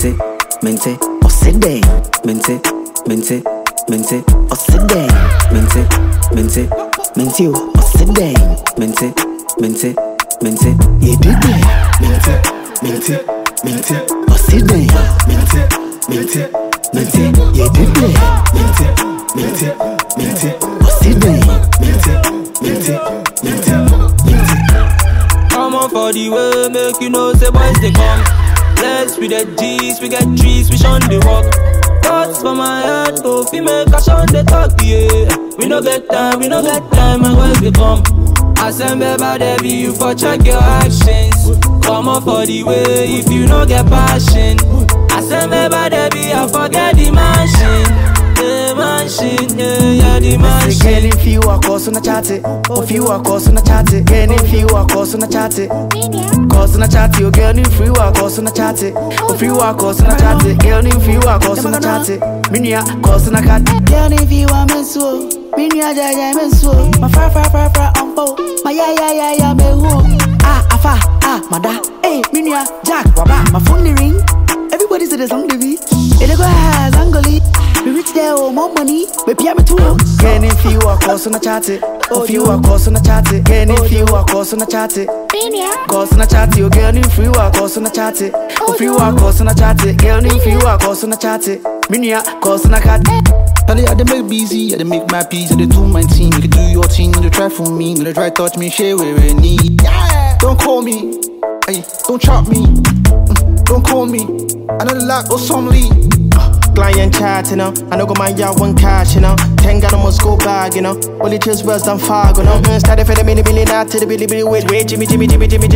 mente, mente, osede, mente, mente, mente, osede, mente, mente, mente, osede, mente, mente, mente, ye did it, mente, mente, mente, osede, mente, mente, mente, ye did it, mente, mente, mente, osede, mente, mente, mente, mente. Come on for the way, make you know say boys they come. Let's with the G's, we get trees, we shun the walk. Thoughts for my head, go fi make a shun the talk, yeah. We no get time, my boys they come. I send baby, there be you for check your actions. Come on for the way, if you no get passion. I send baby, there be I forget the mansion. The mansion, yeah, the mansion. Again, if you are cause on a chat, if you are cause on a chat, again, if you are cause on a chat, cause on a chat, you girl, if you are cause on a chat, if you are cause on a chat, girl, if you are cause on a chat, minia, cause on a cat, girl, if you are mensual, minia, jaya, mensual, my fra, umbo, my ya, me who, afa, mada, hey, minia, jack, waba, my phone the ring, everybody said the song, the beat, it go has angoli. We reach there, oh, more money, we pay me too. Again, if you are cause on a chat, if you are cause on a chat, again, if you are cause on a chat, cause on a chat, you girl, if you are cause on a chat, if you are cause on a chat, girl, if you are cause on a chat, minia, cause on a cat. Tell I make busy, I make my peace, I do my team. You can do your thing, you try for me, you try touch me, share where we need. Don't call me, hey, don't chop me, don't call me. I know the lack of some lead. Client chat, you know. I know go my yard one cash, you know. 10 got must go bag, you know. Only just worse than fag, you know. Started for the million out to the billy wait, Jimmy. Hey,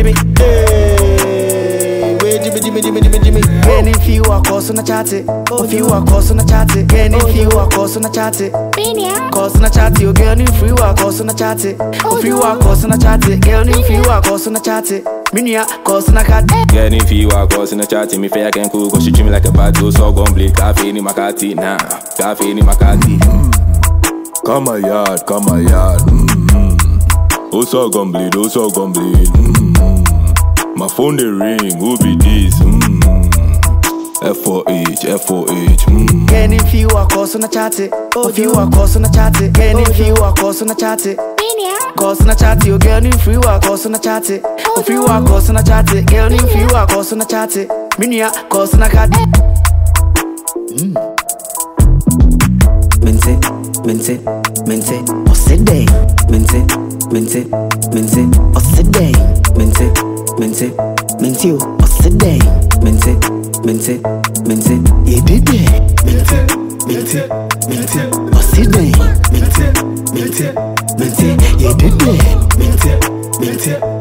wait, Jimmy. Again, if you are cause on a chat, if you are cause on a chat, again, if you are cause on a chat, cause on a chat, you girl, if you are cause on a chat, if you are cause on a chat, girl, if you are cause on a chat, minia, cause on a cat. Girl, if you are cause on a chat, me fair can cool, cause she treat me like a bad so gon' bleed. Cafe ni makati, nah, cafe ni makati. Come my yard. Oh so gon' bleed. My phone the ring, who be this? F4H. Again, if you are cause on a chat, if you are cause on a chat, again, if you are cause on a chat, cause on a chat, you girl, if you are cause on a chat, if you are cause on a chat, girl, if you are cause on a chat, minia, cause on a cat. Mente, osede, mente, osede, mente, osede, mente, ye did it, mente, osede, mente, ye did it, mente.